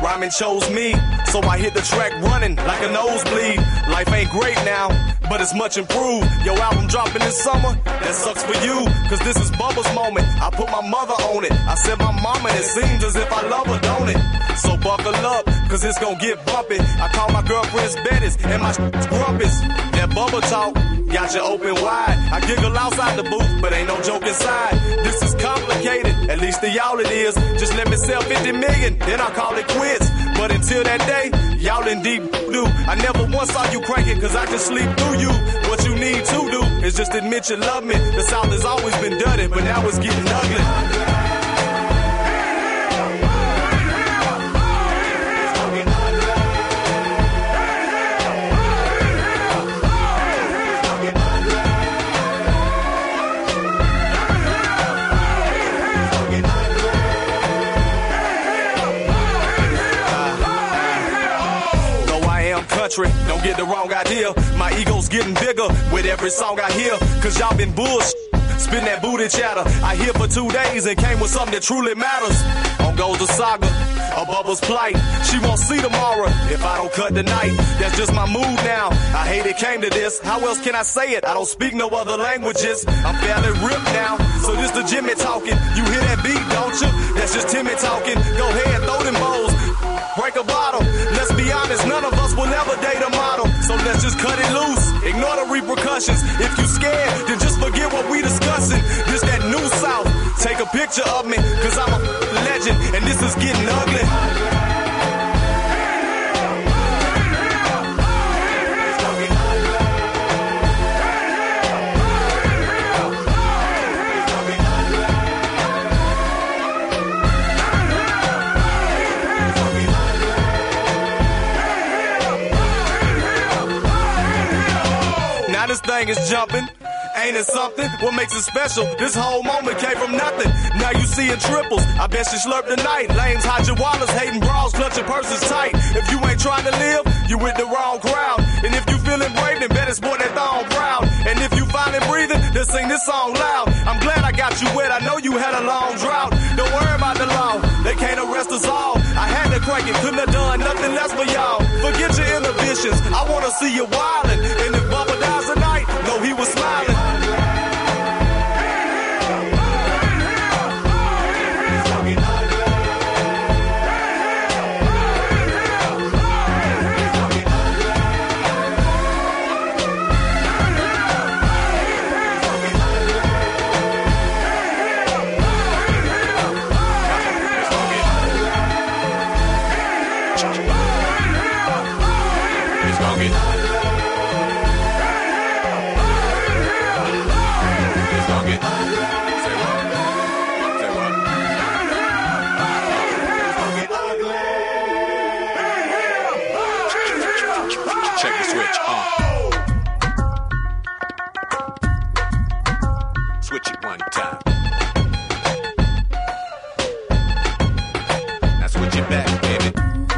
Rhyming chose me, so I hit the track running like a nosebleed. Life ain't great now, but it's much improved. Your album dropping this summer, that sucks for you, cause this is Bubba's moment. I put my mother on it, I said my mama, and it seems as if I love her, don't it? So buckle up, cause it's gon' get bumpy. I call my girlfriends Bettis and my grumpus. That Bubba talk got you open wide. I giggle outside the booth, but ain't no joke inside. This is complicated, at least to y'all it is. Just let me sell 50 million, then I'll call it quits. But until that day, y'all in deep doo. I never once saw you cranking, cause I can sleep through you. What you need to do is just admit you love me. The South has always been dirty, but now it's getting ugly. Don't get the wrong idea. My ego's getting bigger with every song I hear. Cause y'all been bullshit, spin that booty chatter. I here for 2 days and came with something that truly matters. On goes the saga of Bubba's plight. She won't see tomorrow if I don't cut tonight. That's just my mood now. I hate it came to this. How else can I say it? I don't speak no other languages. I'm fairly ripped now, so this the Jimmy talking. You hear that beat, don't you? That's just Timmy talking. Go ahead, throw them bowls, break a bottle. Let's be honest, none of us will ever date a model. So let's just cut it loose, ignore the repercussions. If you scared, then just forget what we discussing. This that new South, take a picture of me, cause I'm a legend, and this is getting ugly. This thing is jumping, ain't it something? What makes it special? This whole moment came from nothing. Now you seeing triples, I bet she slurped tonight. Lames, hide your wallets, hating bras, clutching purses tight. If you ain't trying to live, you with the wrong crowd. And if you feeling brave, then better sport that thong proud. And if you finally breathing, then sing this song loud. I'm glad I got you wet, I know you had a long drought. Don't worry about the law, they can't arrest us all. I had to crank it, couldn't have done nothing less for y'all. Forget your inhibitions, I wanna see you wildin'. And if Bubba dies tonight, know he was smiling. Switch it one time. Now switch it back, baby.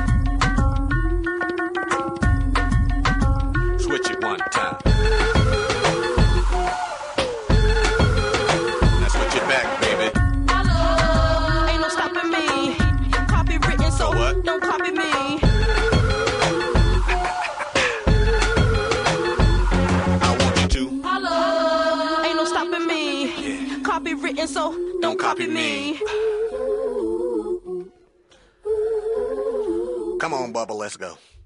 Switch it one time. Now switch it back, baby. Hello, ain't no stopping me. Copywritten, so what? Don't copy me. Copywritten, so don't copy me. Come on, Bubba, let's go.